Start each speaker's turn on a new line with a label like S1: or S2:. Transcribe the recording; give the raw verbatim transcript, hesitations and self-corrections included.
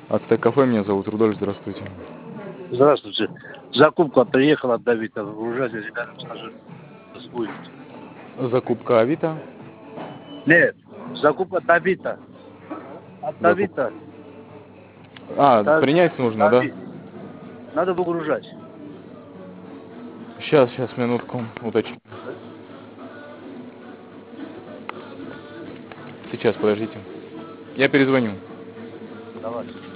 S1: Ацтек кафе, меня зовут Рудольф, здравствуйте.
S2: Здравствуйте. Закупка приехала от Давида. Выгружайте ребятам, скажи, с улицы.
S1: Закупка Авито.
S2: Нет, закупка Давида. От
S1: Закуп...
S2: Давида.
S1: А,
S2: Да-
S1: принять нужно, да?
S2: Давид. Надо выгружать.
S1: Сейчас, сейчас, минутку, уточню. Сейчас, подождите. Я перезвоню.
S2: Давай.